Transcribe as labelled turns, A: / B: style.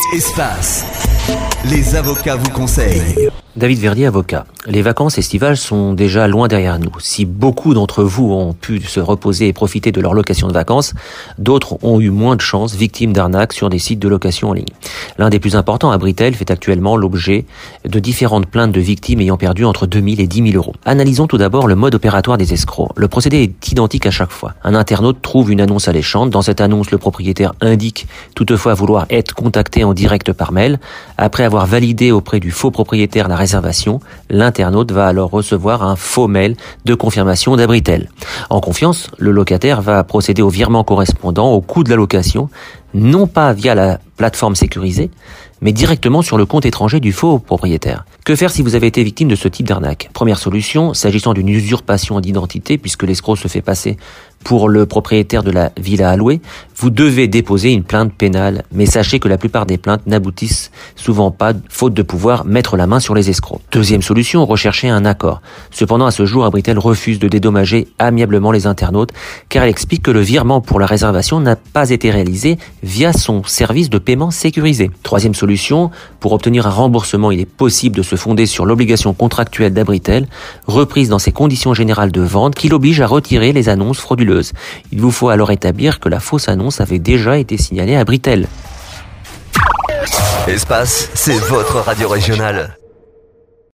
A: Espace. Les avocats vous conseillent.
B: David Verdier, avocat. Les vacances estivales sont déjà loin derrière nous. Si beaucoup d'entre vous ont pu se reposer et profiter de leur location de vacances, d'autres ont eu moins de chance, victimes d'arnaques sur des sites de location en ligne. L'un des plus importants, Abritel, fait actuellement l'objet de différentes plaintes de victimes ayant perdu entre 2 000 et 10 000 euros. Analysons tout d'abord le mode opératoire des escrocs. Le procédé est identique à chaque fois. Un internaute trouve une annonce alléchante. Dans cette annonce, le propriétaire indique toutefois vouloir être contacté en direct par mail. Après avoir validé auprès du faux propriétaire la réservation, l'internaute va alors recevoir un faux mail de confirmation d'Abritel. En confiance, le locataire va procéder au virement correspondant au coût de la location, non pas via la plateforme sécurisée, mais directement sur le compte étranger du faux propriétaire. Que faire si vous avez été victime de ce type d'arnaque ? Première solution, s'agissant d'une usurpation d'identité, puisque l'escroc se fait passer pour le propriétaire de la villa à louer, vous devez déposer une plainte pénale. Mais sachez que la plupart des plaintes n'aboutissent souvent pas, faute de pouvoir mettre la main sur les escrocs. Deuxième solution, rechercher un accord. Cependant, à ce jour, Abritel refuse de dédommager amiablement les internautes, car elle explique que le virement pour la réservation n'a pas été réalisé via son service de paiement sécurisé. Troisième solution, pour obtenir un remboursement, il est possible de se fonder sur l'obligation contractuelle d'Abritel, reprise dans ses conditions générales de vente, qui l'oblige à retirer les annonces frauduleuses. Il vous faut alors établir que la fausse annonce avait déjà été signalée à Abritel.
A: Espace, c'est votre radio régionale.